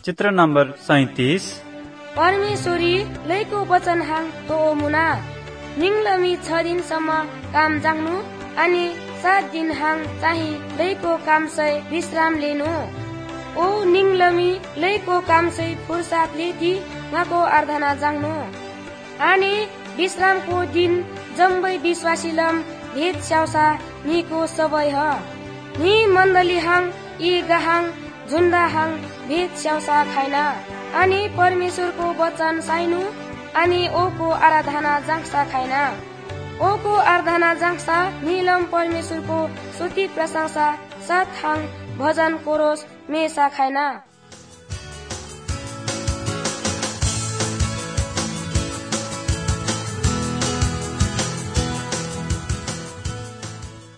चित्र नम्बर 37 परमेश्वरी लैको वचन हाङ तो मुना निङलमी 6 दिनसम्म काम जाग्नु अनि 7 दिन हाङ चाहिँ लैको काम सय विश्राम लिनु। ओ निङलमी लैको काम सय फुर्सद लिदी उहाँको आराधना जाग्नु अनि विश्रामको दिन जम्बै विश्वासीलम भेद स्याउसा निको सबै ह नि मण्डली हाङ यी गहाङ झुन्डा हाङ भेद स्याउसा खाइना अनि परमेश्वरको वचन साइनु अनि ओको आराधना जाङ्सा खाइना। ओको आराधना जाङ्सा नीलम परमेश्वरको स्तुति प्रशंसा साथ हाङ भजन कोरोस मेसा खाइना।